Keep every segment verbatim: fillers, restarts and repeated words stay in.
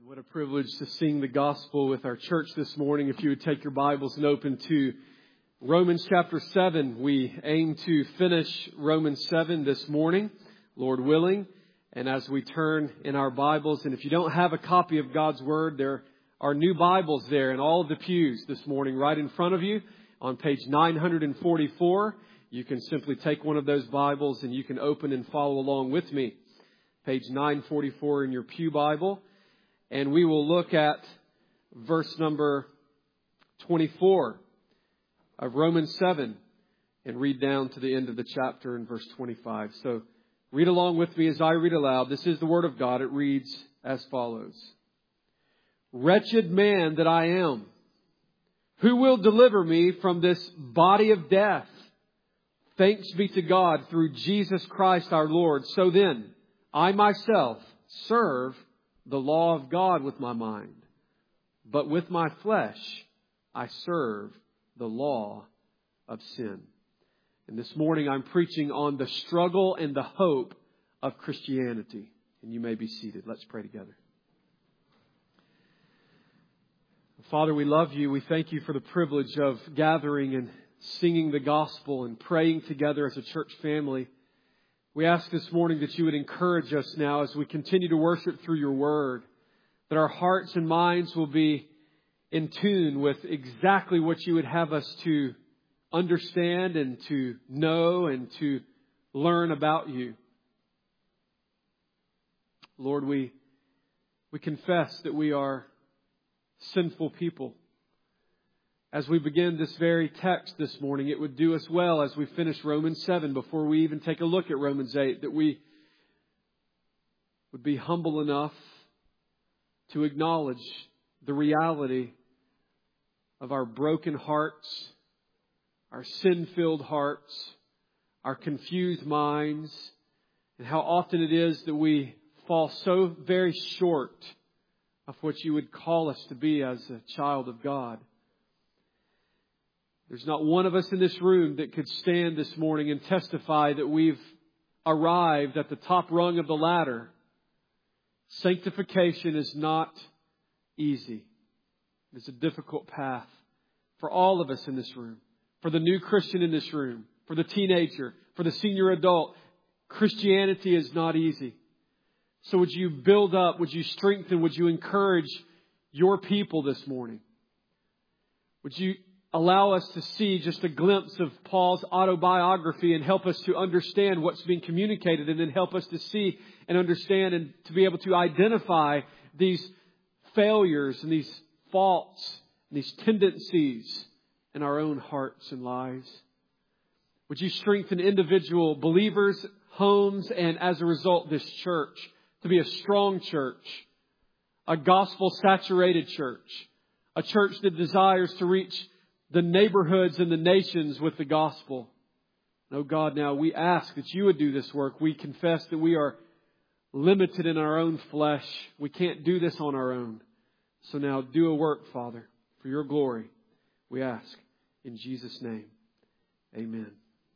What a privilege to sing the gospel with our church this morning. If you would take your Bibles and open to Romans chapter seven. We aim to finish Romans seven this morning, Lord willing. And as we turn in our Bibles, and if you don't have a copy of God's Word, there are new Bibles there in all of the pews this morning right in front of you on page nine forty-four. You can simply take one of those Bibles and you can open and follow along with me. Page nine forty-four in your pew Bible. And we will look at verse number twenty-four of Romans seven and read down to the end of the chapter in verse twenty-five. So read along with me as I read aloud. This is the Word of God. It reads as follows. Wretched man that I am, who will deliver me from this body of death? Thanks be to God through Jesus Christ our Lord. So then, I myself serve the law of God with my mind, but with my flesh I serve the law of sin. And this morning I'm preaching on the struggle and the hope of Christianity. And you may be seated. Let's pray together. Father, we love you. We thank you for the privilege of gathering and singing the gospel and praying together as a church family. We ask this morning that you would encourage us now as we continue to worship through your word, that our hearts and minds will be in tune with exactly what you would have us to understand and to know and to learn about you. Lord, we, we confess that we are sinful people. As we begin this very text this morning, it would do us well as we finish Romans seven, before we even take a look at Romans eight, that we would be humble enough to acknowledge the reality of our broken hearts, our sin-filled hearts, our confused minds, and how often it is that we fall so very short of what you would call us to be as a child of God. There's not one of us in this room that could stand this morning and testify that we've arrived at the top rung of the ladder. Sanctification is not easy. It's a difficult path for all of us in this room, for the new Christian in this room, for the teenager, for the senior adult. Christianity is not easy. So would you build up, would you strengthen, would you encourage your people this morning? Would you allow us to see just a glimpse of Paul's autobiography and help us to understand what's being communicated, and then help us to see and understand and to be able to identify these failures and these faults and these tendencies in our own hearts and lives. Would you strengthen individual believers, homes, and as a result this church to be a strong church, a gospel-saturated church, a church that desires to reach the neighborhoods and the nations with the gospel. Oh God, now we ask that you would do this work. We confess that we are limited in our own flesh. We can't do this on our own. So now do a work, Father, for your glory. We ask in Jesus' name. Amen.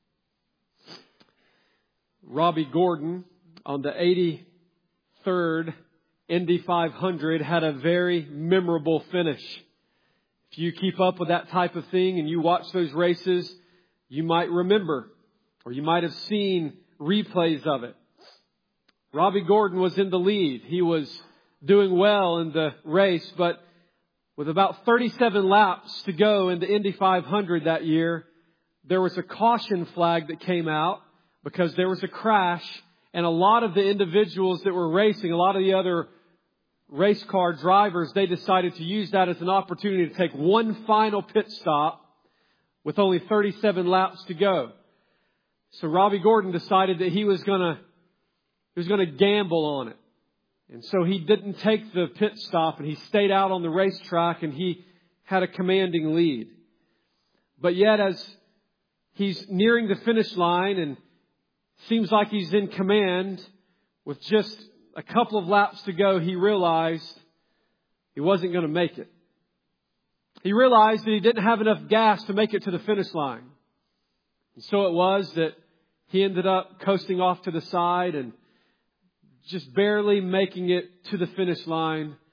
Robbie Gordon on the eighty-third Indy five hundred had a very memorable finish. If you keep up with that type of thing and you watch those races, you might remember, or you might have seen replays of it. Robbie Gordon was in the lead. He was doing well in the race, but with about thirty-seven laps to go in the Indy five hundred that year, there was a caution flag that came out because there was a crash, and a lot of the individuals that were racing, a lot of the other race car drivers, they decided to use that as an opportunity to take one final pit stop with only thirty-seven laps to go. So Robbie Gordon decided that he was gonna, he was gonna gamble on it. And so he didn't take the pit stop, and he stayed out on the racetrack, and he had a commanding lead. But yet as he's nearing the finish line and seems like he's in command with just a couple of laps to go, he realized he wasn't going to make it. He realized that he didn't have enough gas to make it to the finish line. And so it was that he ended up coasting off to the side and just barely making it to the finish line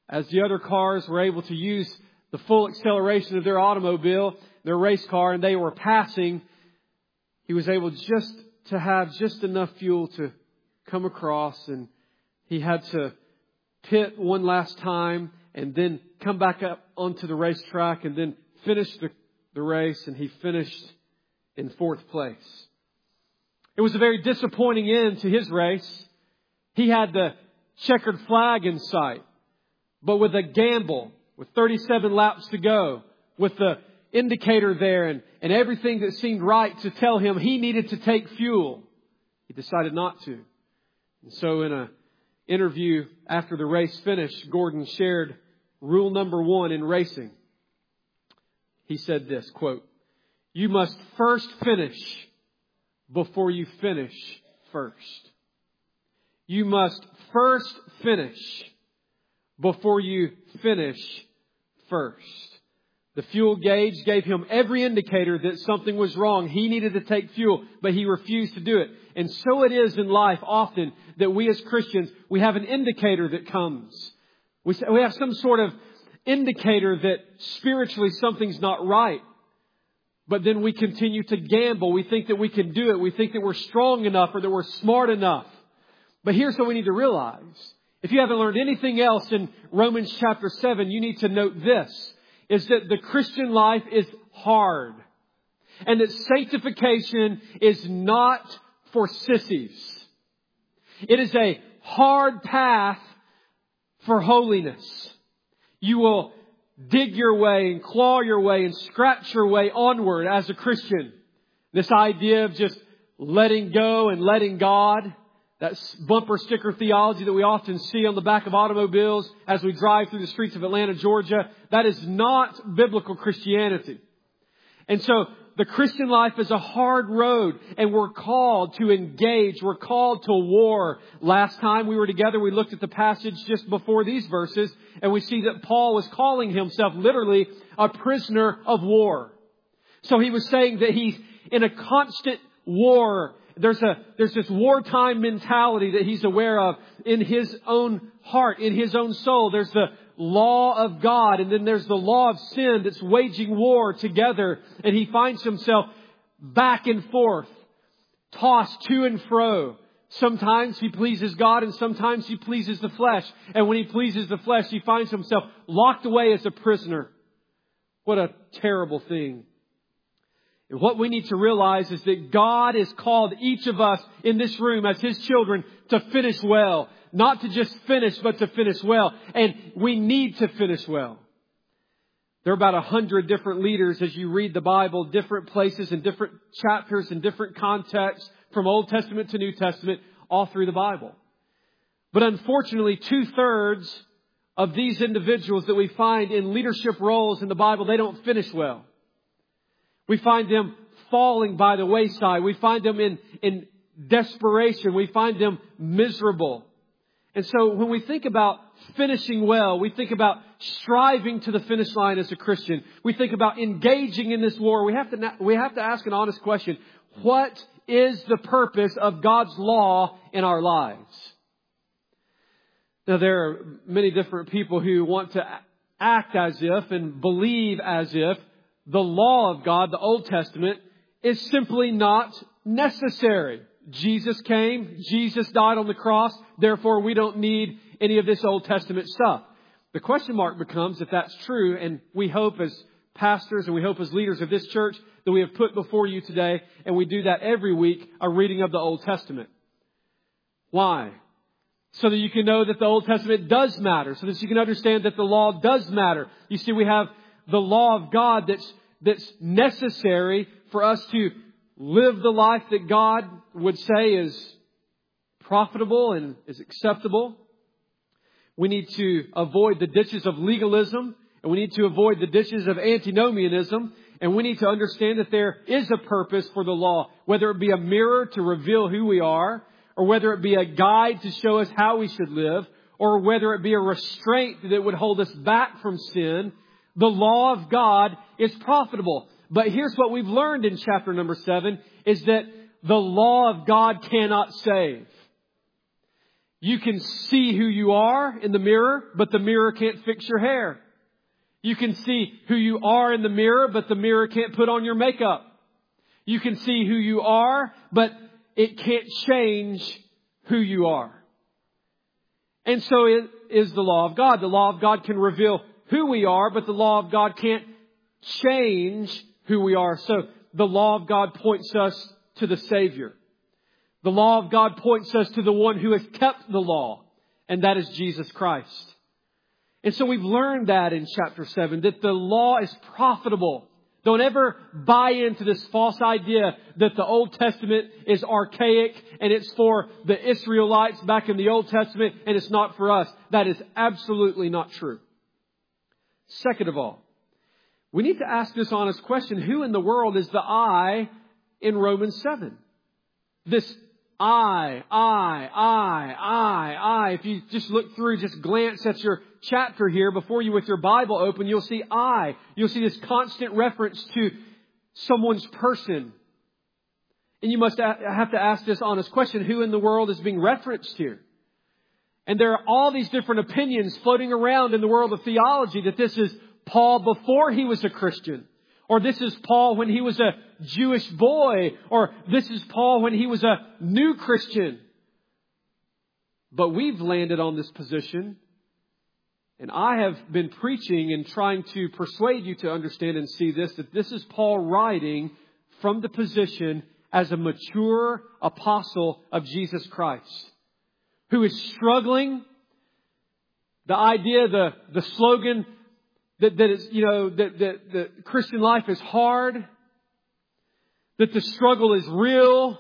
as the other cars were able to use the full acceleration of their automobile, their race car, and they were passing, he was able just to have just enough fuel to come across, and he had to pit one last time and then come back up onto the racetrack and then finish the, the race, and he finished in fourth place. It was a very disappointing end to his race. He had the checkered flag in sight, but with a gamble, with thirty-seven laps to go, with the indicator there and, and everything that seemed right to tell him he needed to take fuel, he decided not to. And so in an interview after the race finished, Gordon shared rule number one in racing. He said this, quote, "You must first finish before you finish first." You must first finish before you finish first. The fuel gauge gave him every indicator that something was wrong. He needed to take fuel, but he refused to do it. And so it is in life often that we as Christians, we have an indicator that comes. We we have some sort of indicator that spiritually something's not right. But then we continue to gamble. We think that we can do it. We think that we're strong enough or that we're smart enough. But here's what we need to realize. If you haven't learned anything else in Romans chapter seven, you need to note this, is that the Christian life is hard. And that sanctification is not for sissies. It is a hard path for holiness. You will dig your way and claw your way and scratch your way onward as a Christian. This idea of just letting go and letting God, that bumper sticker theology that we often see on the back of automobiles as we drive through the streets of Atlanta, Georgia, that is not biblical Christianity. And so the Christian life is a hard road, and we're called to engage. We're called to war. Last time we were together, we looked at the passage just before these verses, and we see that Paul was calling himself literally a prisoner of war. So he was saying that he's in a constant war. There's a, there's this wartime mentality that he's aware of in his own heart, in his own soul. There's the law of God, and then there's the law of sin that's waging war together. And he finds himself back and forth, tossed to and fro. Sometimes he pleases God and sometimes he pleases the flesh. And when he pleases the flesh, he finds himself locked away as a prisoner. What a terrible thing. And what we need to realize is that God has called each of us in this room as His children to finish well. Not to just finish, but to finish well. And we need to finish well. There are about a hundred different leaders as you read the Bible, different places and different chapters and different contexts from Old Testament to New Testament, all through the Bible. But unfortunately, two-thirds of these individuals that we find in leadership roles in the Bible, they don't finish well. We find them falling by the wayside. We find them in, in desperation. We find them miserable. And so when we think about finishing well, we think about striving to the finish line as a Christian. We think about engaging in this war. We have to, we have to ask an honest question. What is the purpose of God's law in our lives? Now, there are many different people who want to act as if and believe as if the law of God, the Old Testament, is simply not necessary. Jesus came, Jesus died on the cross, therefore we don't need any of this Old Testament stuff. The question mark becomes if that's true, and we hope as pastors and we hope as leaders of this church that we have put before you today, and we do that every week, a reading of the Old Testament. Why? So that you can know that the Old Testament does matter, so that you can understand that the law does matter. You see, we have the law of God that's that's necessary for us to live the life that God would say is profitable and is acceptable. We need to avoid the ditches of legalism, and we need to avoid the ditches of antinomianism, and we need to understand that there is a purpose for the law, whether it be a mirror to reveal who we are, or whether it be a guide to show us how we should live, or whether it be a restraint that would hold us back from sin. The law of God is profitable. But here's what we've learned in chapter number seven, is that the law of God cannot save. You can see who you are in the mirror, but the mirror can't fix your hair. You can see who you are in the mirror, but the mirror can't put on your makeup. You can see who you are, but it can't change who you are. And so it is the law of God. The law of God can reveal who we are, but the law of God can't change who we are. So the law of God points us to the Savior. The law of God points us to the one who has kept the law, and that is Jesus Christ. And so we've learned that in chapter seven, that the law is profitable. Don't ever buy into this false idea that the Old Testament is archaic and it's for the Israelites back in the Old Testament and it's not for us. That is absolutely not true. Second of all, we need to ask this honest question. Who in the world is the I in Romans seven? This I, I, I, I, I. If you just look through, just glance at your chapter here before you with your Bible open, you'll see I. You'll see this constant reference to someone's person. And you must have to ask this honest question. Who in the world is being referenced here? And there are all these different opinions floating around in the world of theology that this is Paul before he was a Christian. Or this is Paul when he was a Jewish boy. Or this is Paul when he was a new Christian. But we've landed on this position. And I have been preaching and trying to persuade you to understand and see this, that this is Paul writing from the position as a mature apostle of Jesus Christ, who is struggling. The idea, the, the slogan that, that is, you know, that, that, that Christian life is hard, that the struggle is real.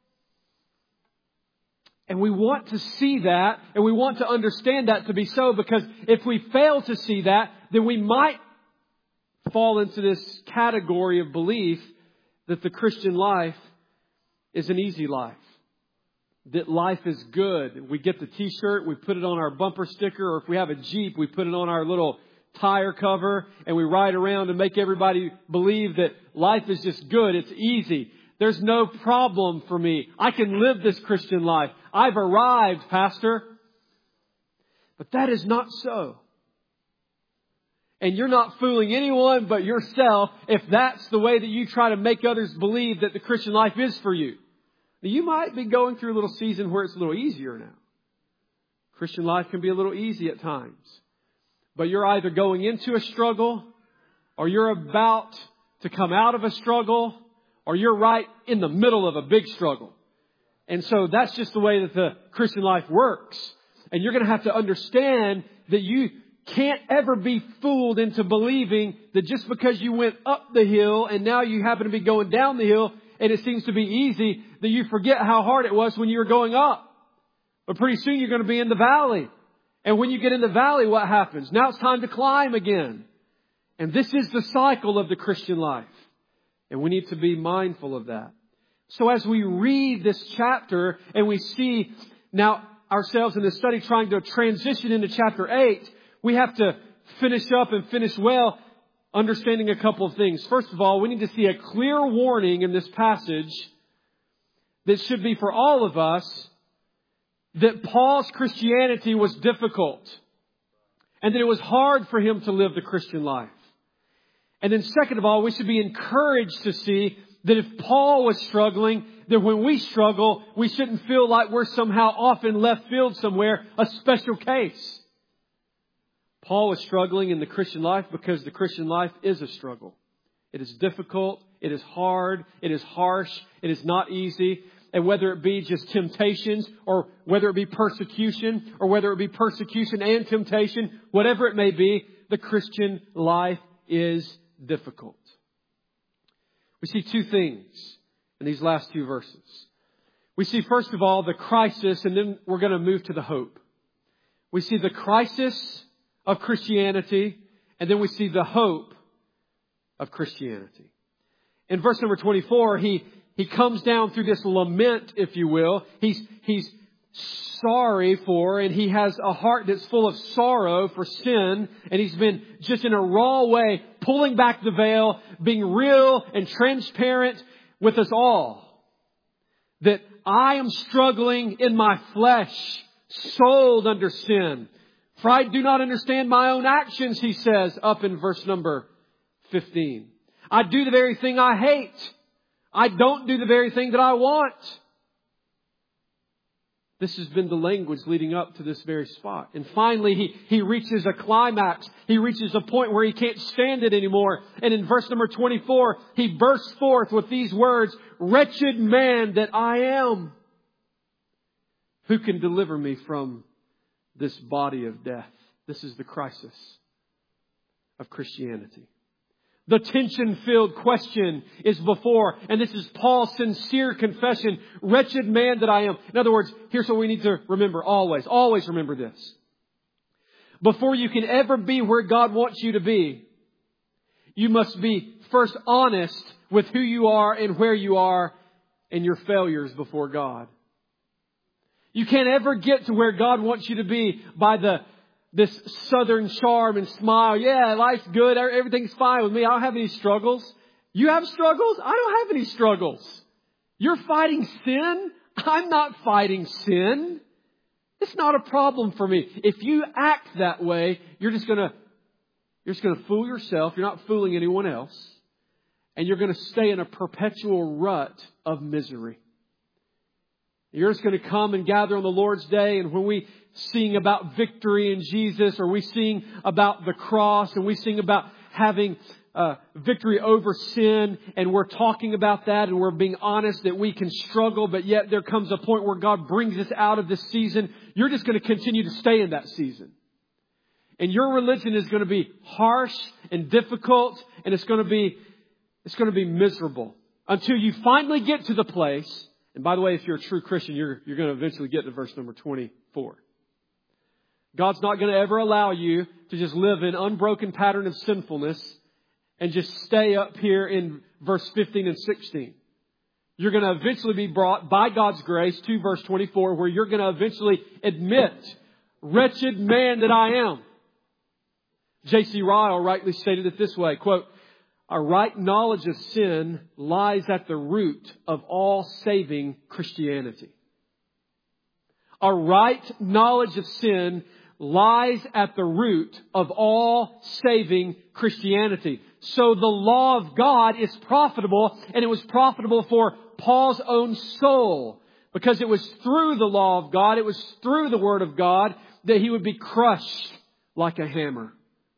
And we want to see that, and we want to understand that to be so, because if we fail to see that, then we might fall into this category of belief that the Christian life is an easy life. That life is good. We get the t-shirt, we put it on our bumper sticker, or if we have a Jeep, we put it on our little tire cover, and we ride around and make everybody believe that life is just good. It's easy. There's no problem for me. I can live this Christian life. I've arrived, Pastor. But that is not so. And you're not fooling anyone but yourself if that's the way that you try to make others believe that the Christian life is for you. Now, you might be going through a little season where it's a little easier now. Christian life can be a little easy at times. But you're either going into a struggle, or you're about to come out of a struggle, or you're right in the middle of a big struggle. And so that's just the way that the Christian life works. And you're going to have to understand that you can't ever be fooled into believing that just because you went up the hill and now you happen to be going down the hill and it seems to be easy, that you forget how hard it was when you were going up. But pretty soon you're going to be in the valley. And when you get in the valley, what happens? Now it's time to climb again. And this is the cycle of the Christian life. And we need to be mindful of that. So as we read this chapter and we see now ourselves in this study trying to transition into chapter eight, we have to finish up and finish well, understanding a couple of things. First of all, we need to see a clear warning in this passage that should be for all of us that Paul's Christianity was difficult and that it was hard for him to live the Christian life. And then second of all, we should be encouraged to see that if Paul was struggling, that when we struggle, we shouldn't feel like we're somehow off in left field somewhere, a special case. Paul was struggling in the Christian life because the Christian life is a struggle. It is difficult. It is hard. It is harsh. It is not easy. And whether it be just temptations or whether it be persecution or whether it be persecution and temptation, whatever it may be, the Christian life is difficult. We see two things in these last two verses. We see, first of all, the crisis, and then we're going to move to the hope. We see the crisis of Christianity, and then we see the hope of Christianity. In verse number twenty-four, he, he comes down through this lament, if you will. He's, he's sorry for, and he has a heart that's full of sorrow for sin, and he's been just in a raw way pulling back the veil, being real and transparent with us all. That I am struggling in my flesh sold under sin. For I do not understand my own actions, he says, up in verse number fifteen. I do the very thing I hate. I don't do the very thing that I want. This has been the language leading up to this very spot. And finally, he, he reaches a climax. He reaches a point where he can't stand it anymore. And in verse number twenty-four, he bursts forth with these words, "Wretched man that I am, who can deliver me from this body of death?" This is the crisis of Christianity. The tension-filled question is before, and this is Paul's sincere confession, "Wretched man that I am." In other words, here's what we need to remember always. Always remember this. Before you can ever be where God wants you to be, you must be first honest with who you are and where you are and your failures before God. You can't ever get to where God wants you to be by the this southern charm and smile. Yeah, life's good. Everything's fine with me. I don't have any struggles. You have struggles? I don't have any struggles. You're fighting sin? I'm not fighting sin. It's not a problem for me. If you act that way, you're just gonna, you're just gonna fool yourself. You're not fooling anyone else. And you're gonna stay in a perpetual rut of misery. You're just going to come and gather on the Lord's Day, and when we sing about victory in Jesus, or we sing about the cross, and we sing about having uh, victory over sin, and we're talking about that, and we're being honest that we can struggle, but yet there comes a point where God brings us out of this season, you're just going to continue to stay in that season. And your religion is going to be harsh and difficult, and it's going to be, it's going to be miserable until you finally get to the place. And by the way, if you're a true Christian, you're, you're going to eventually get to verse number twenty-four. God's not going to ever allow you to just live in unbroken pattern of sinfulness and just stay up here in verse fifteen and sixteen. You're going to eventually be brought by God's grace to verse twenty-four, where you're going to eventually admit, "Wretched man that I am." J C Ryle rightly stated it this way, quote, "A right knowledge of sin lies at the root of all saving Christianity." A right knowledge of sin lies at the root of all saving Christianity. So the law of God is profitable, and it was profitable for Paul's own soul, because it was through the law of God, it was through the Word of God that he would be crushed like a hammer.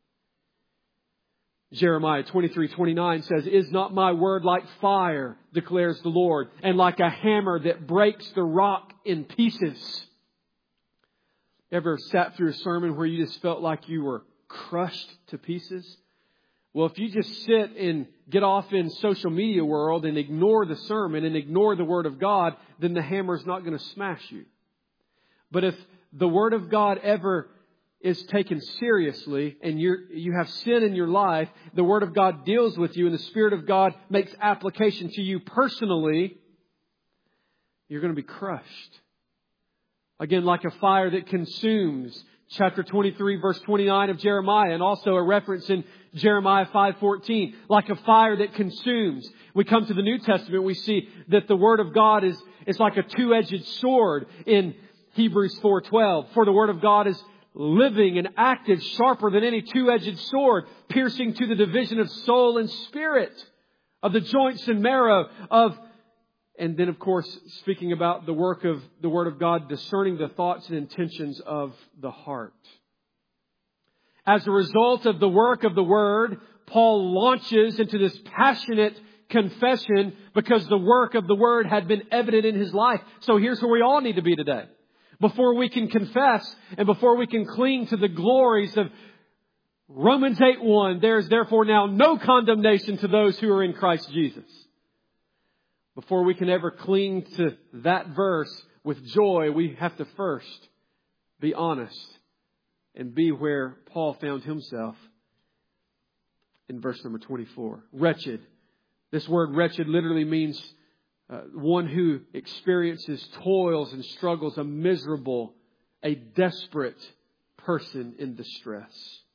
Jeremiah twenty-three twenty-nine says, "Is not my word like fire, declares the Lord, and like a hammer that breaks the rock in pieces?" Ever sat through a sermon where you just felt like you were crushed to pieces? Well, if you just sit and get off in social media world and ignore the sermon and ignore the Word of God, then the hammer's not going to smash you. But if the Word of God ever is taken seriously and you you have sin in your life, the Word of God deals with you and the Spirit of God makes application to you personally, you're going to be crushed. Again, like a fire that consumes. Chapter twenty-three, verse twenty-nine of Jeremiah, and also a reference in Jeremiah five fourteen. Like a fire that consumes. We come to the New Testament, we see that the Word of God is, is like a two-edged sword in Hebrews four twelve. For the Word of God is living and active, sharper than any two-edged sword, piercing to the division of soul and spirit, of the joints and marrow, of, and then of course, speaking about the work of the Word of God, discerning the thoughts and intentions of the heart. As a result of the work of the Word, Paul launches into this passionate confession because the work of the Word had been evident in his life. So here's where we all need to be today. Before we can confess and before we can cling to the glories of Romans eight one, there is therefore now no condemnation to those who are in Christ Jesus. Before we can ever cling to that verse with joy, we have to first be honest and be where Paul found himself in verse number twenty-four. Wretched. This word wretched literally means Uh, one who experiences toils and struggles, a miserable, a desperate person in distress.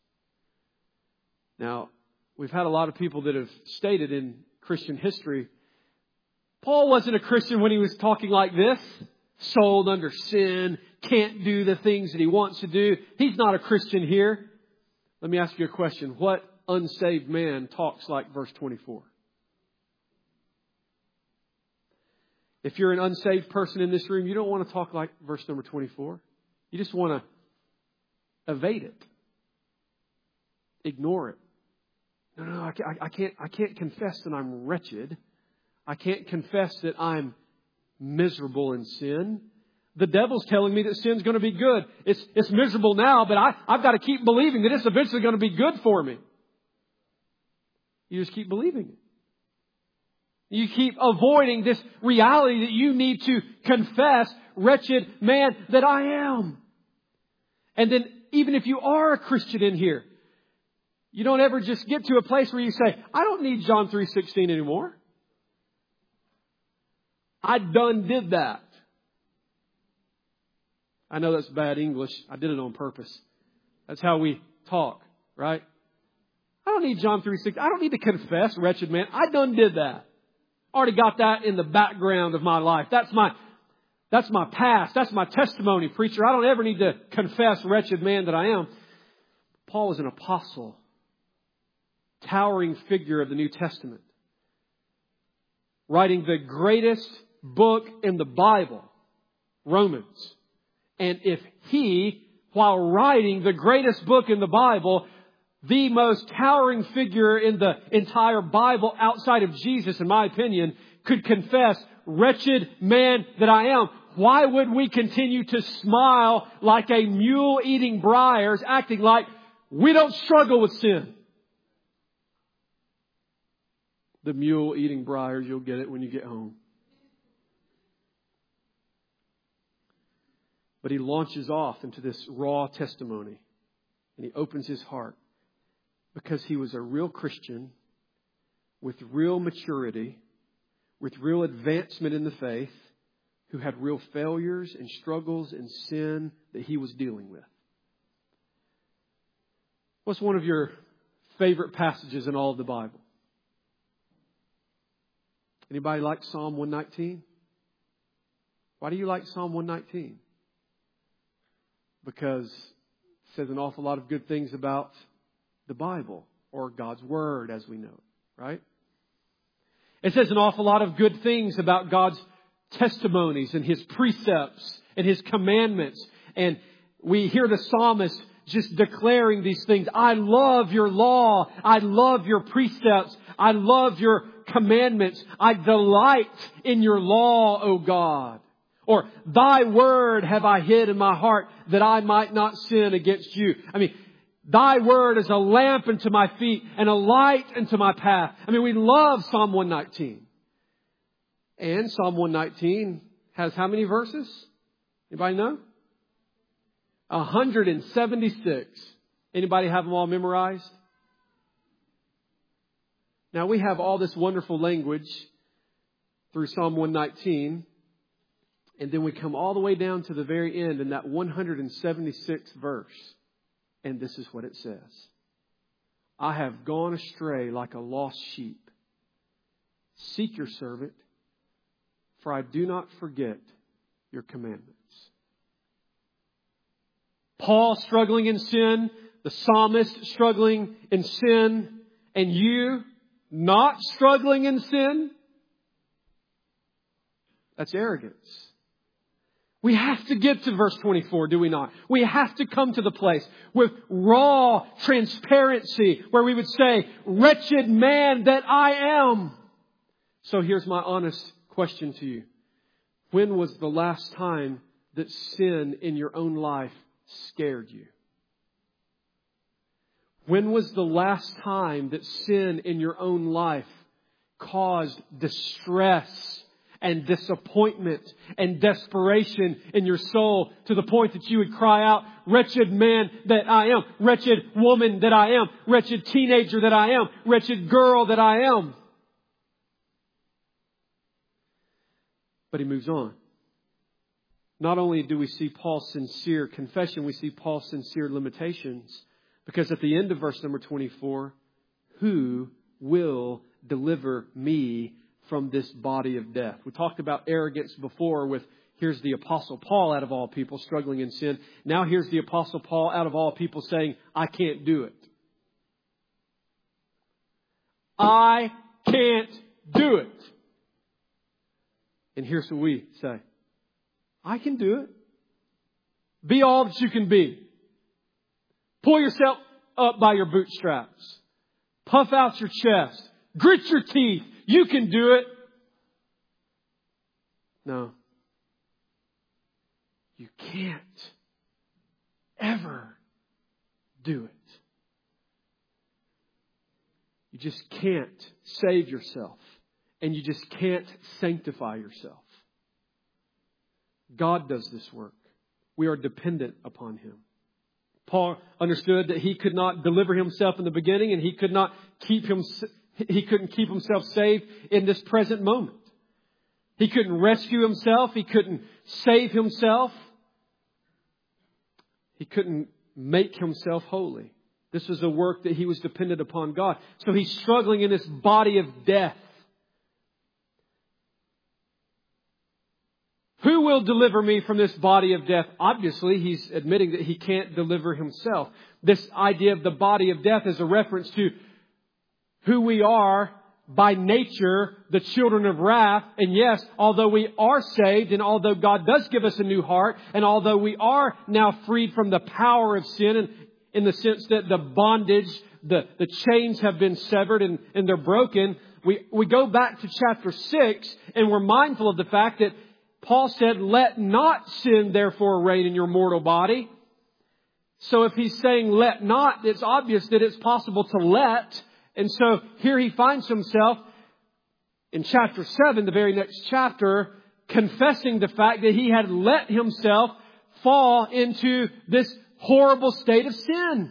Now, we've had a lot of people that have stated in Christian history, Paul wasn't a Christian when he was talking like this. sold under sin, can't do the things that he wants to do. He's not a Christian here. Let me ask you a question. What unsaved man talks like verse twenty-four? If you're an unsaved person in this room, you don't want to talk like verse number twenty-four. You just want to evade it. Ignore it. No, no, I can't, I can't, I can't confess that I'm wretched. I can't confess that I'm miserable in sin. The devil's telling me that sin's going to be good. It's, it's miserable now, but I, I've got to keep believing that it's eventually going to be good for me. You just keep believing it. You keep avoiding this reality that you need to confess, wretched man that I am. And then even if you are a Christian in here, you don't ever just get to a place where you say, I don't need John three sixteen anymore. I done did that. I know that's bad English. I did it on purpose. That's how we talk, right? I don't need John three sixteen. I don't need to confess, wretched man. I done did that. Already got that in the background of my life. That's my, that's my past. That's my testimony, preacher. I don't ever need to confess, wretched man that I am. Paul is an apostle, towering figure of the New Testament, writing the greatest book in the Bible, Romans. And if he, while writing the greatest book in the Bible, the most towering figure in the entire Bible outside of Jesus, in my opinion, could confess, wretched man that I am, why would we continue to smile like a mule eating briars, acting like we don't struggle with sin? The mule eating briars, you'll get it when you get home. But he launches off into this raw testimony. And he opens his heart. Because he was a real Christian with real maturity, with real advancement in the faith, who had real failures and struggles and sin that he was dealing with. What's one of your favorite passages in all of the Bible? Anybody like Psalm one nineteen? Why do you like Psalm one nineteen? Because it says an awful lot of good things about the Bible, or God's Word as we know it, right? It says an awful lot of good things about God's testimonies and His precepts and His commandments. And we hear the psalmist just declaring these things. I love your law. I love your precepts. I love your commandments. I delight in your law, O God. Or, thy word have I hid in my heart that I might not sin against you. I mean, thy word is a lamp unto my feet and a light unto my path. I mean, we love Psalm one nineteen. And Psalm one nineteen has how many verses? Anybody know? one hundred seventy-six. Anybody have them all memorized? Now, we have all this wonderful language through Psalm one nineteen. And then we come all the way down to the very end in that one hundred seventy-sixth verse. And this is what it says. I have gone astray like a lost sheep. Seek your servant, for I do not forget your commandments. Paul struggling in sin, the psalmist struggling in sin, and you not struggling in sin? That's arrogance. We have to get to verse twenty-four, do we not? We have to come to the place with raw transparency where we would say, wretched man that I am. So here's my honest question to you. When was the last time that sin in your own life scared you? When was the last time that sin in your own life caused distress and disappointment and desperation in your soul to the point that you would cry out, wretched man that I am, wretched woman that I am, wretched teenager that I am, wretched girl that I am? But he moves on. Not only do we see Paul's sincere confession, we see Paul's sincere limitations. Because at the end of verse number twenty-four, who will deliver me from this body of death? We talked about arrogance before with here's the Apostle Paul out of all people struggling in sin. Now here's the Apostle Paul out of all people saying, I can't do it. I can't do it. And here's what we say. I can do it. Be all that you can be. Pull yourself up by your bootstraps. Puff out your chest. Grit your teeth. You can do it. No. You can't ever do it. You just can't save yourself. And you just can't sanctify yourself. God does this work. We are dependent upon Him. Paul understood that he could not deliver himself in the beginning, and he could not keep him, he couldn't keep himself saved in this present moment. He couldn't rescue himself. He couldn't save himself. He couldn't make himself holy. This was a work that he was dependent upon God. So he's struggling in this body of death. Who will deliver me from this body of death? Obviously, he's admitting that he can't deliver himself. This idea of the body of death is a reference to who we are by nature, the children of wrath. And yes, although we are saved, and although God does give us a new heart, and although we are now freed from the power of sin, and in the sense that the bondage, the, the chains have been severed and, and they're broken, we, we go back to chapter six, and we're mindful of the fact that Paul said, let not sin therefore reign in your mortal body. So if he's saying let not, it's obvious that it's possible to let. And so here he finds himself in chapter seven, the very next chapter, confessing the fact that he had let himself fall into this horrible state of sin.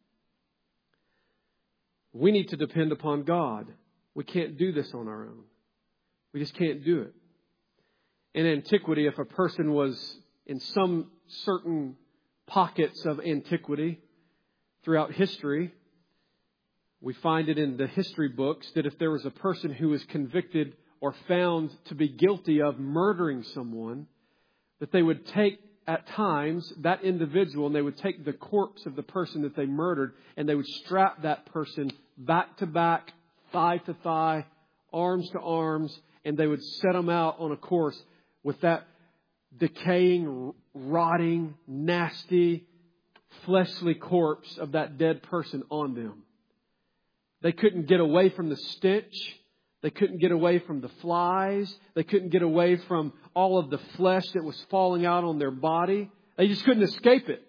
We need to depend upon God. We can't do this on our own. We just can't do it. In antiquity, if a person was in some certain pockets of antiquity throughout history, we find it in the history books that if there was a person who was convicted or found to be guilty of murdering someone, that they would take at times that individual and they would take the corpse of the person that they murdered and they would strap that person back to back, thigh to thigh, arms to arms, and they would set them out on a course with that decaying, rotting, nasty, fleshly corpse of that dead person on them. They couldn't get away from the stench. They couldn't get away from the flies. They couldn't get away from all of the flesh that was falling out on their body. They just couldn't escape it.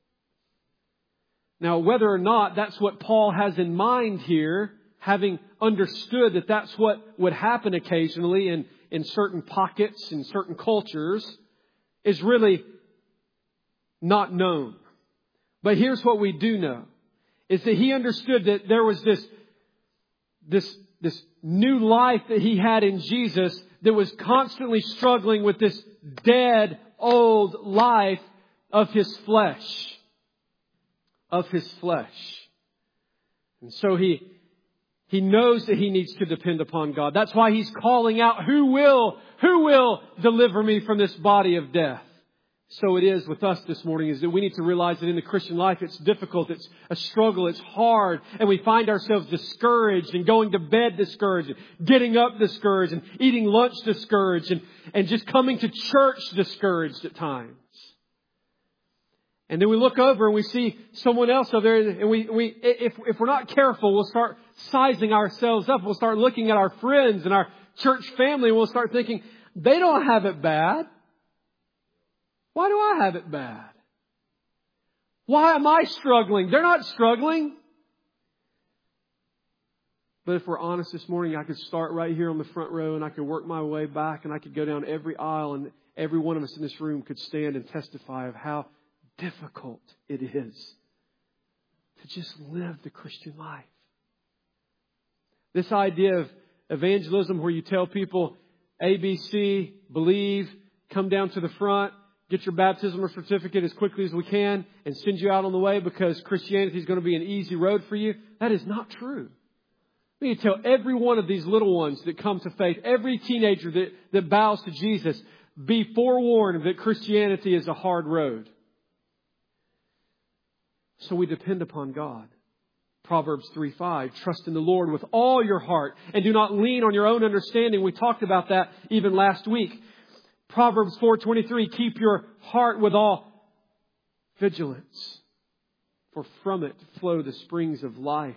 Now, whether or not that's what Paul has in mind here, having understood that that's what would happen occasionally in, in certain pockets, in certain cultures, is really not known. But here's what we do know, is that he understood that there was this, this, this new life that he had in Jesus that was constantly struggling with this dead, old life of his flesh. Of his flesh. And so he He knows that he needs to depend upon God. That's why he's calling out, who will, who will deliver me from this body of death? So it is with us this morning, is that we need to realize that in the Christian life, it's difficult, it's a struggle, it's hard, and we find ourselves discouraged and going to bed discouraged, and getting up discouraged, and eating lunch discouraged, and, and just coming to church discouraged at times. And then we look over and we see someone else over there, and we, we, if, if we're not careful, we'll start sizing ourselves up. We'll start looking at our friends and our church family, and we'll start thinking, they don't have it bad. Why do I have it bad? Why am I struggling? They're not struggling. But if we're honest this morning, I could start right here on the front row and I could work my way back and I could go down every aisle, and every one of us in this room could stand and testify of how difficult it is to just live the Christian life. This idea of evangelism where you tell people A, B, C, believe, come down to the front, get your baptismal certificate as quickly as we can, and send you out on the way because Christianity is going to be an easy road for you. That is not true. We need to tell every one of these little ones that come to faith, every teenager that, that bows to Jesus, Be forewarned that Christianity is a hard road. So we depend upon God. Proverbs three five, trust in the Lord with all your heart and do not lean on your own understanding. We talked about that even last week. Proverbs four twenty-three, keep your heart with all vigilance, for from it flow the springs of life.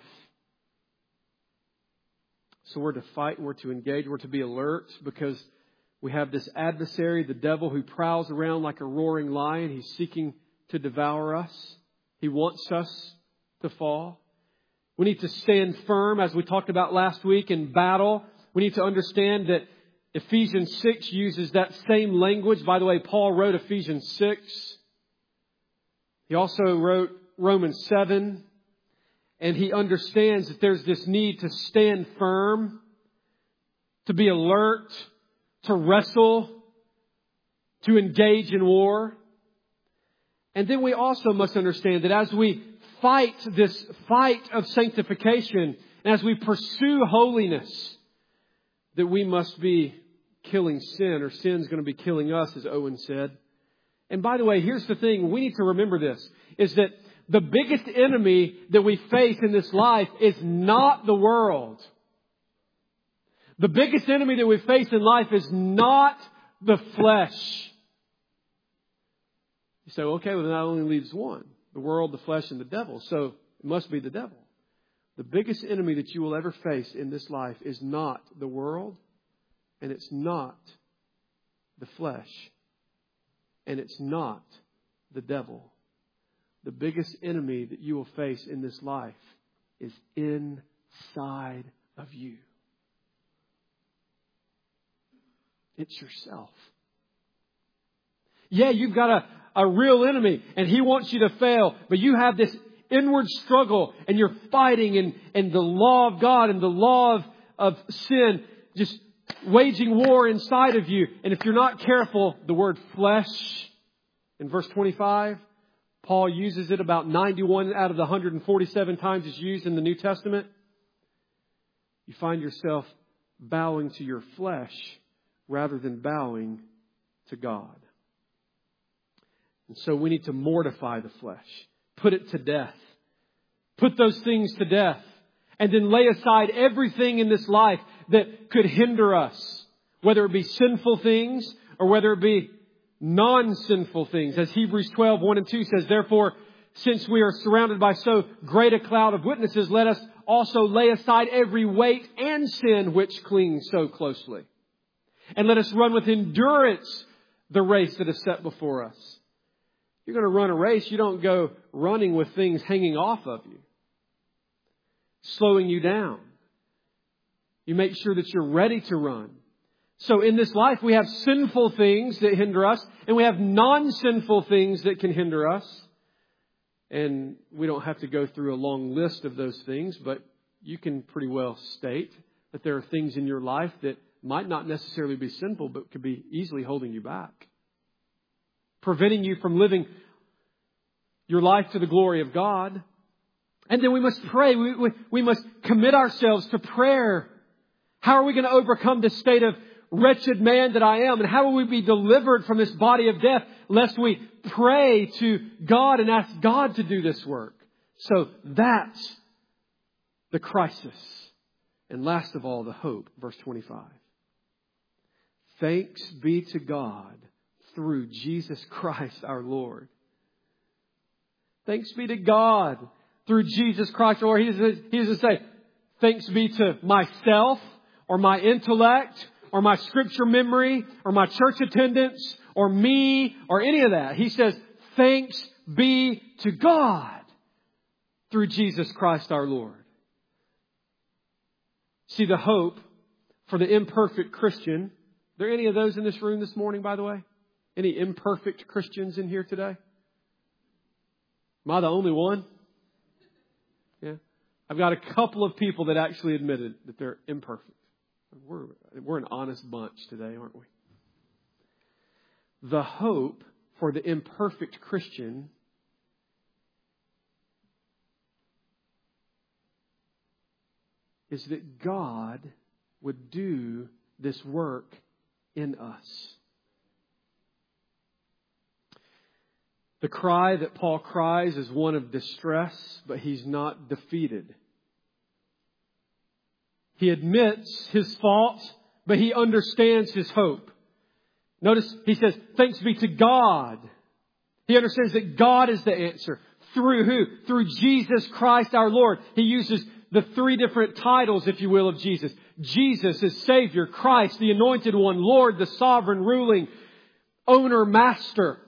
So we're to fight, we're to engage, we're to be alert because we have this adversary, the devil, who prowls around like a roaring lion. He's seeking to devour us. He wants us to fall. We need to stand firm, as we talked about last week, in battle. We need to understand that Ephesians six uses that same language. By the way, Paul wrote Ephesians six. He also wrote Romans seven. And he understands that there's this need to stand firm, to be alert, to wrestle, to engage in war. And then we also must understand that as we fight this fight of sanctification, and as we pursue holiness, that we must be killing sin, or sin's going to be killing us, as Owen said. And by the way, here's the thing. We need to remember this, is that the biggest enemy that we face in this life is not the world. The biggest enemy that we face in life is not the flesh. You say, okay, well, that only leaves one. The world, the flesh, and the devil. So it must be the devil. The biggest enemy that you will ever face in this life is not the world, and it's not the flesh, and it's not the devil. The biggest enemy that you will face in this life is inside of you. It's yourself. Yeah, you've got a, a real enemy and he wants you to fail, but you have this inward struggle and you're fighting, and, and the law of God and the law of, of sin just waging war inside of you. And if you're not careful, the word flesh in verse twenty-five, Paul uses it about ninety-one out of the one hundred forty-seven times it's used in the New Testament. You find yourself bowing to your flesh rather than bowing to God. And so we need to mortify the flesh. Put it to death. Put those things to death. And then lay aside everything in this life that could hinder us. Whether it be sinful things or whether it be non-sinful things. As Hebrews twelve, one and two says, therefore, since we are surrounded by so great a cloud of witnesses, let us also lay aside every weight and sin which clings so closely. And let us run with endurance the race that is set before us. You're going to run a race, you don't go running with things hanging off of you, slowing you down. You make sure that you're ready to run. So in this life, we have sinful things that hinder us, and we have non-sinful things that can hinder us. And we don't have to go through a long list of those things, but you can pretty well state that there are things in your life that might not necessarily be sinful, but could be easily holding you back, preventing you from living your life to the glory of God. And then we must pray. We, we, we must commit ourselves to prayer. How are we going to overcome this state of wretched man that I am? And how will we be delivered from this body of death lest we pray to God and ask God to do this work? So that's the crisis. And last of all, the hope. Verse twenty-five. Thanks be to God through Jesus Christ our Lord. Thanks be to God through Jesus Christ our Lord. He doesn't, he doesn't say, thanks be to myself or my intellect or my scripture memory or my church attendance or me or any of that. He says, thanks be to God through Jesus Christ our Lord. See, the hope for the imperfect Christian. Are there any of those in this room this morning, by the way? Any imperfect Christians in here today? Am I the only one? Yeah. I've got a couple of people that actually admitted that they're imperfect. We're, we're an honest bunch today, aren't we? The hope for the imperfect Christian is that God would do this work in us. The cry that Paul cries is one of distress, but he's not defeated. He admits his fault, but he understands his hope. Notice he says, thanks be to God. He understands that God is the answer. Through who? Through Jesus Christ our Lord. He uses the three different titles, if you will, of Jesus. Jesus is Savior, Christ, the Anointed One, Lord, the Sovereign, Ruling, Owner, Master.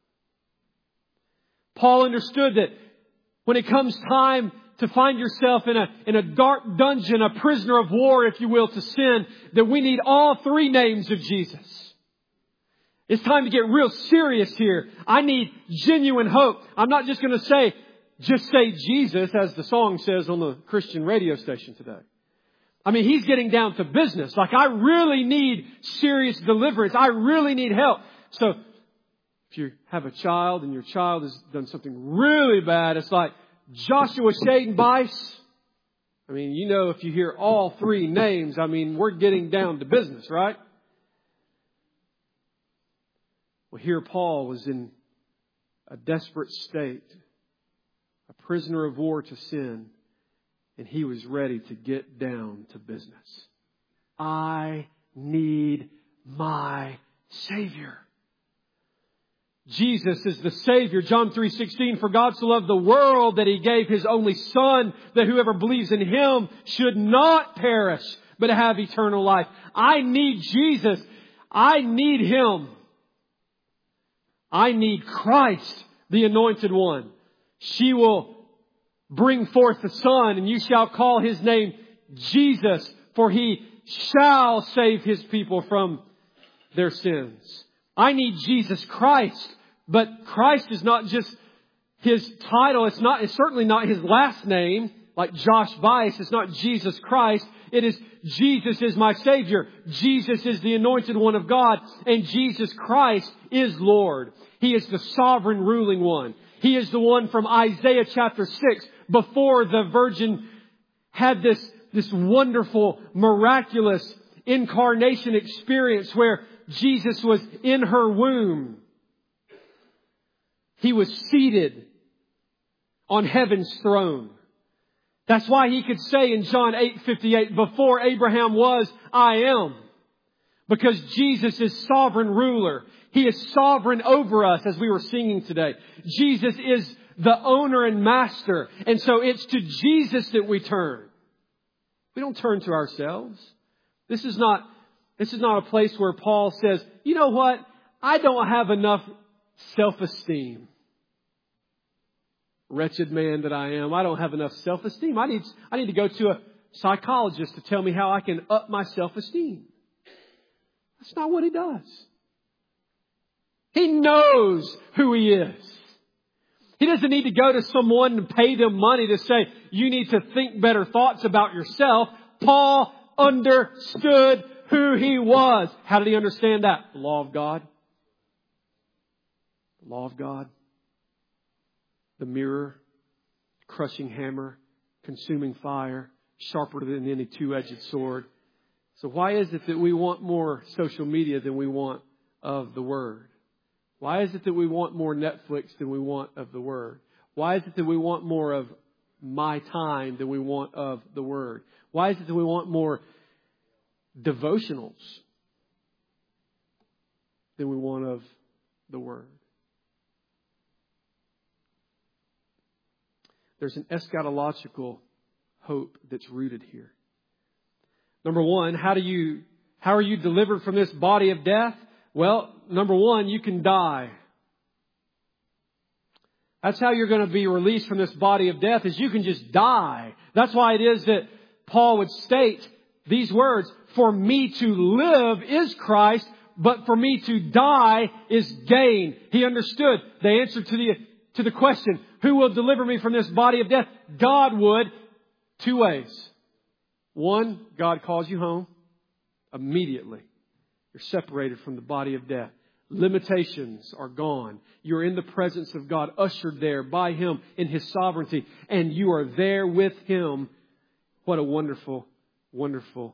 Paul understood that when it comes time to find yourself in a, in a dark dungeon, a prisoner of war, if you will, to sin, that we need all three names of Jesus. It's time to get real serious here. I need genuine hope. I'm not just going to say, just say Jesus, as the song says on the Christian radio station today. I mean, he's getting down to business. Like, I really need serious deliverance. I really need help. So, if you have a child and your child has done something really bad, it's like Joshua Shaden Bice. I mean, you know, if you hear all three names, I mean, we're getting down to business, right? Well, here Paul was in a desperate state, a prisoner of war to sin, and he was ready to get down to business. I need my Savior. Jesus is the Savior. John three sixteen, for God so loved the world that He gave His only Son, that whoever believes in Him should not perish, but have eternal life. I need Jesus. I need Him. I need Christ, the Anointed One. She will bring forth the Son, and you shall call His name Jesus, for He shall save His people from their sins. I need Jesus Christ, but Christ is not just His title. It's not, it's certainly not His last name, like Josh Bice. It's not Jesus Christ. It is Jesus is my Savior. Jesus is the Anointed One of God. And Jesus Christ is Lord. He is the sovereign ruling one. He is the one from Isaiah chapter six, before the Virgin had this, this wonderful, miraculous incarnation experience where Jesus was in her womb. He was seated on heaven's throne. That's why He could say in John eight fifty-eight, before Abraham was, I am. Because Jesus is sovereign ruler. He is sovereign over us, as we were singing today. Jesus is the owner and master. And so it's to Jesus that we turn. We don't turn to ourselves. This is not, this is not a place where Paul says, you know what? I don't have enough self-esteem. Wretched man that I am. I don't have enough self-esteem. I need, I need to go to a psychologist to tell me how I can up my self-esteem. That's not what he does. He knows who he is. He doesn't need to go to someone and pay them money to say, you need to think better thoughts about yourself. Paul understood who he was. How did he understand that? The law of God. The law of God. The mirror, crushing hammer, consuming fire, sharper than any two-edged sword. So why is it that we want more social media than we want of the Word? Why is it that we want more Netflix than we want of the Word? Why is it that we want more of my time than we want of the Word? Why is it that we want more devotionals than we want of the Word? There's an eschatological hope that's rooted here. Number one, how do you, how are you delivered from this body of death? Well, number one, you can die. That's how you're going to be released from this body of death, is you can just die. That's why it is that Paul would state these words, for me to live is Christ, but for me to die is gain. He understood the answer to the, to the question, who will deliver me from this body of death? God would, two ways. One, God calls you home immediately. You're separated from the body of death. Limitations are gone. You're in the presence of God, ushered there by Him in His sovereignty. And you are there with Him. What a wonderful, wonderful,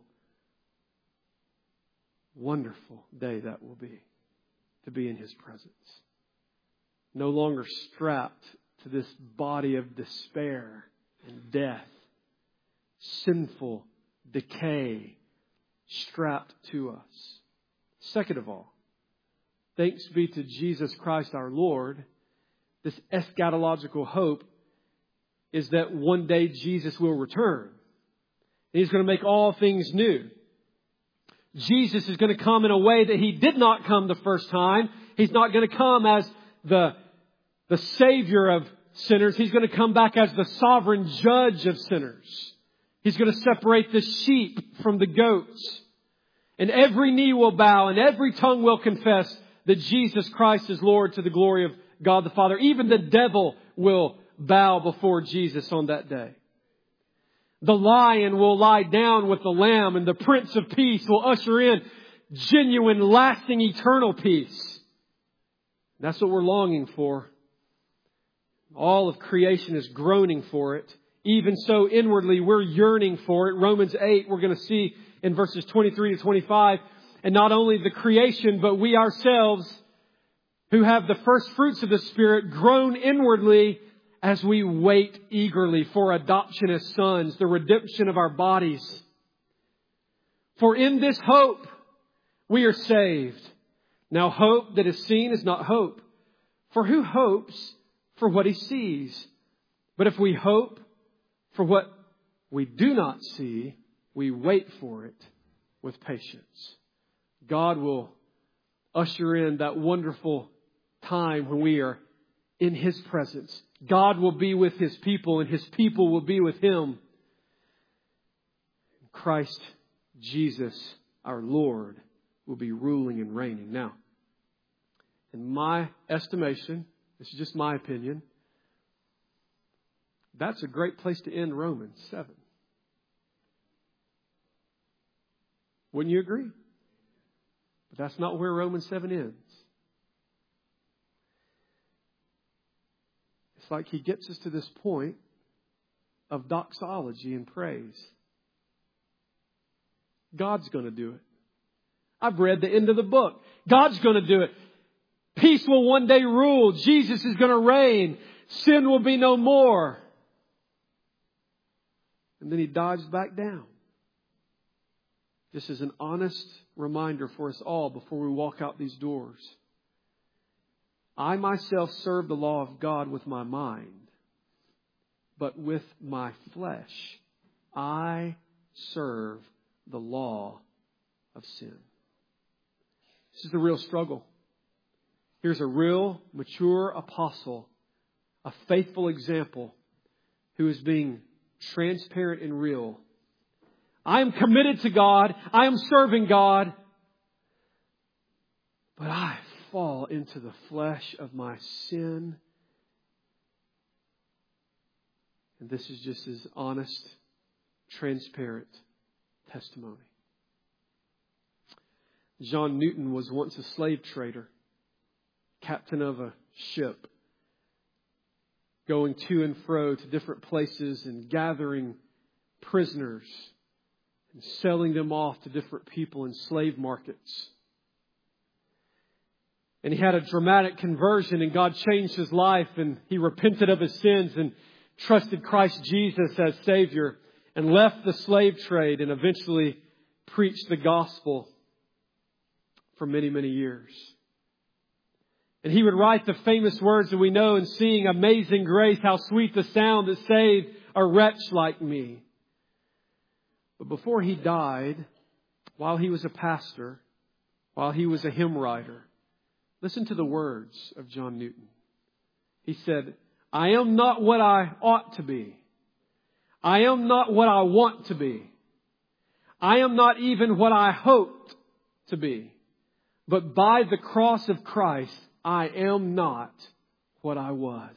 wonderful day that will be, to be in His presence. no longer strapped to this body of despair and death, sinful decay strapped to us. Second of all, thanks be to Jesus Christ our Lord, this eschatological hope is that one day Jesus will return. He's going to make all things new. Jesus is going to come in a way that He did not come the first time. He's not going to come as the, the Savior of sinners. He's going to come back as the sovereign judge of sinners. He's going to separate the sheep from the goats. And every knee will bow and every tongue will confess that Jesus Christ is Lord to the glory of God the Father. Even the devil will bow before Jesus on that day. The lion will lie down with the lamb, and the Prince of Peace will usher in genuine, lasting, eternal peace. That's what we're longing for. All of creation is groaning for it. Even so, inwardly, we're yearning for it. Romans eight, we're going to see in verses twenty-three to twenty-five. And not only the creation, but we ourselves, who have the first fruits of the Spirit, groan inwardly as we wait eagerly for adoption as sons, the redemption of our bodies. For in this hope we are saved. Now hope that is seen is not hope. For who hopes for what he sees? But if we hope for what we do not see, we wait for it with patience. God will usher in that wonderful time when we are in His presence. God will be with His people and His people will be with Him. Christ Jesus, our Lord, will be ruling and reigning. Now, in my estimation, this is just my opinion, that's a great place to end Romans seven. Wouldn't you agree? But that's not where Romans seven ends. It's like He gets us to this point of doxology and praise. God's going to do it. I've read the end of the book. God's going to do it. Peace will one day rule. Jesus is going to reign. Sin will be no more. And then He dives back down. This is an honest reminder for us all before we walk out these doors. I myself serve the law of God with my mind, but with my flesh, I serve the law of sin. This is the real struggle. Here's a real, mature apostle, a faithful example who is being transparent and real. I am committed to God. I am serving God. But I fall into the flesh of my sin. And this is just His honest, transparent testimony. John Newton was once a slave trader, captain of a ship, going to and fro to different places and gathering prisoners and selling them off to different people in slave markets. And he had a dramatic conversion, and God changed his life, and he repented of his sins and trusted Christ Jesus as Savior and left the slave trade and eventually preached the gospel for many, many years. And he would write the famous words that we know and sing, "Amazing grace, how sweet the sound that saved a wretch like me." But before he died, while he was a pastor, while he was a hymn writer, listen to the words of John Newton. He said, "I am not what I ought to be. I am not what I want to be. I am not even what I hoped to be. But by the cross of Christ, I am not what I was."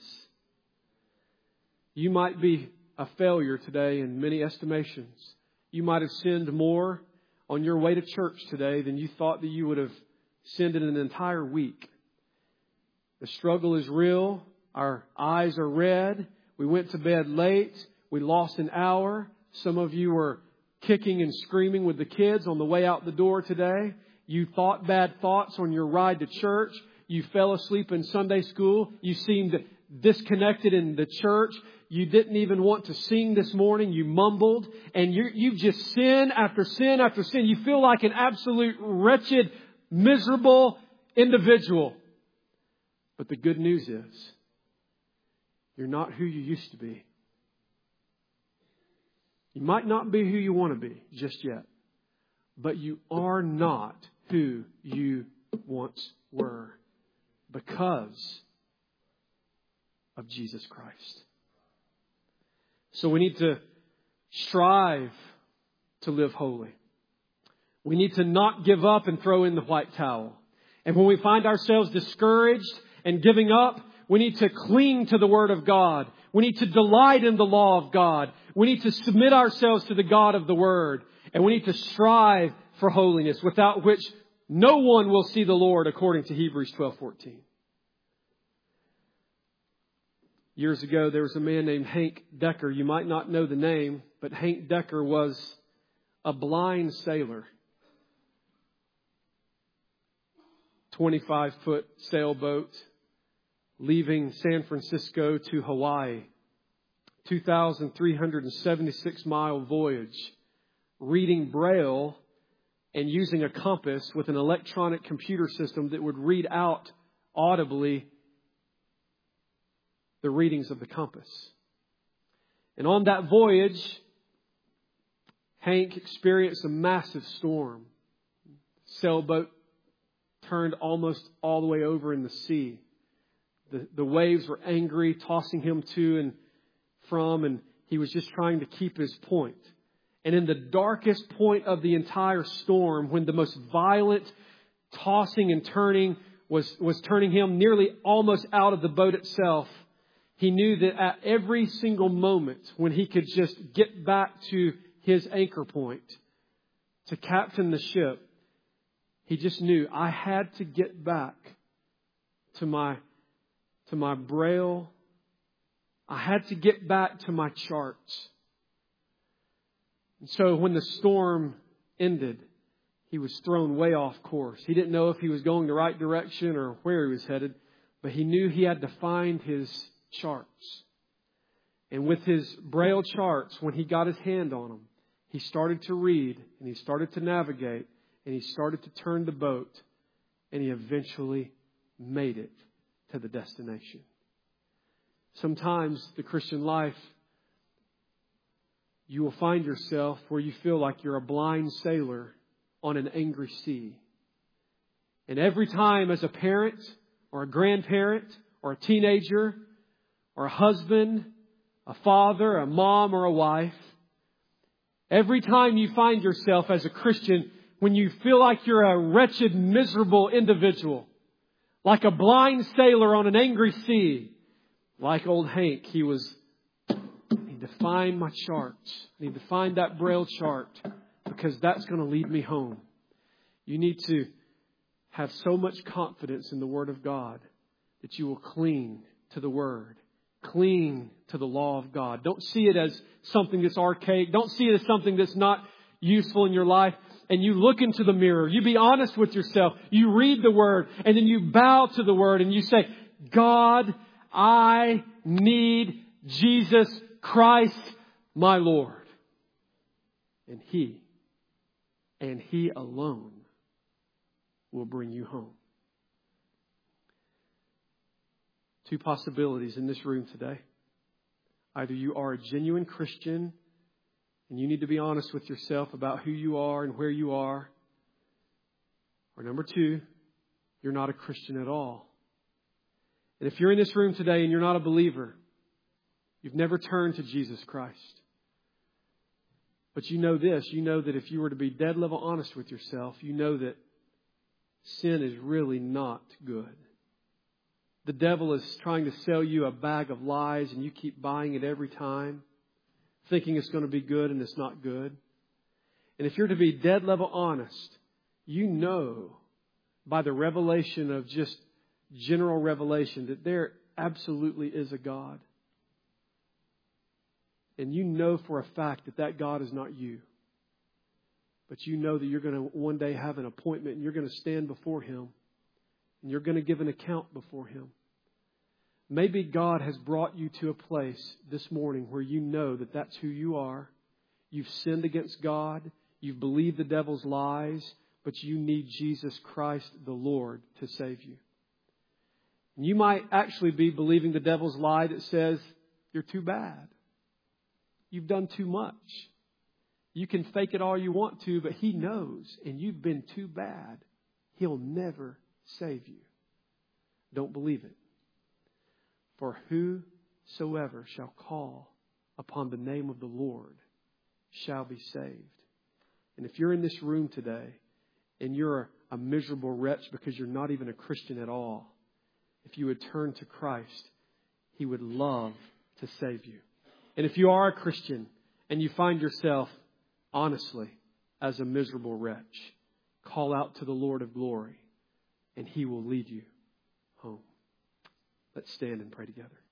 You might be a failure today in many estimations. You might have sinned more on your way to church today than you thought that you would have sinned in an entire week. The struggle is real. Our eyes are red. We went to bed late. We lost an hour. Some of you were kicking and screaming with the kids on the way out the door today. You thought bad thoughts on your ride to church. You fell asleep in Sunday school. You seemed disconnected in the church. You didn't even want to sing this morning. You mumbled. And you you just sin after sin after sin. You feel like an absolute wretched, miserable individual. But the good news is, you're not who you used to be. You might not be who you want to be just yet. But you are not who you once were because of Jesus Christ. So we need to strive to live holy. We need to not give up and throw in the white towel. And when we find ourselves discouraged and giving up, we need to cling to the Word of God. We need to delight in the law of God. We need to submit ourselves to the God of the Word. And we need to strive for holiness, without which no one will see the Lord, according to Hebrews twelve fourteen. Years ago, there was a man named Hank Decker. You might not know the name, but Hank Decker was a blind sailor. twenty-five foot sailboat leaving San Francisco to Hawaii. two thousand three hundred seventy-six mile voyage. Reading Braille and using a compass with an electronic computer system that would read out audibly the readings of the compass. And on that voyage, Hank experienced a massive storm. Sailboat turned almost all the way over in the sea. The, the waves were angry, tossing him to and from, and he was just trying to keep his point. And in the darkest point of the entire storm, when the most violent tossing and turning was, was turning him nearly almost out of the boat itself, he knew that at every single moment when he could just get back to his anchor point to captain the ship, he just knew, I had to get back to my, to my Braille. I had to get back to my charts. And so when the storm ended, he was thrown way off course. He didn't know if he was going the right direction or where he was headed, but he knew he had to find his charts. And with his Braille charts, when he got his hand on them, he started to read and he started to navigate and he started to turn the boat, and he eventually made it to the destination. Sometimes the Christian life, you will find yourself where you feel like you're a blind sailor on an angry sea. And every time as a parent or a grandparent or a teenager or a husband, a father, a mom or a wife, every time you find yourself as a Christian, when you feel like you're a wretched, miserable individual, like a blind sailor on an angry sea, like old Hank, he was, I need to find my charts. I need to find that Braille chart because that's going to lead me home. You need to have so much confidence in the Word of God that you will cling to the Word. Cling to the law of God. Don't see it as something that's archaic. Don't see it as something that's not useful in your life. And you look into the mirror. You be honest with yourself. You read the Word and then you bow to the Word and you say, God, I need Jesus Christ, my Lord. And He, and He alone will bring you home. Two possibilities in this room today. Either you are a genuine Christian and you need to be honest with yourself about who you are and where you are. Or number two, you're not a Christian at all. And if you're in this room today and you're not a believer, you've never turned to Jesus Christ. But you know this, you know that if you were to be dead level honest with yourself, you know that sin is really not good. The devil is trying to sell you a bag of lies and you keep buying it every time, thinking it's going to be good and it's not good. And if you're to be dead level honest, you know by the revelation of just general revelation that there absolutely is a God. And you know for a fact that that God is not you. But you know that you're going to one day have an appointment and you're going to stand before Him. And you're going to give an account before Him. Maybe God has brought you to a place this morning where you know that that's who you are. You've sinned against God. You've believed the devil's lies. But you need Jesus Christ, the Lord, to save you. And you might actually be believing the devil's lie that says you're too bad. You've done too much. You can fake it all you want to, but He knows, and you've been too bad. He'll never save you. Don't believe it. For whosoever shall call upon the name of the Lord shall be saved. And if you're in this room today and you're a miserable wretch because you're not even a Christian at all, if you would turn to Christ, He would love to save you. And if you are a Christian and you find yourself honestly as a miserable wretch, call out to the Lord of glory and He will lead you home. Let's stand and pray together.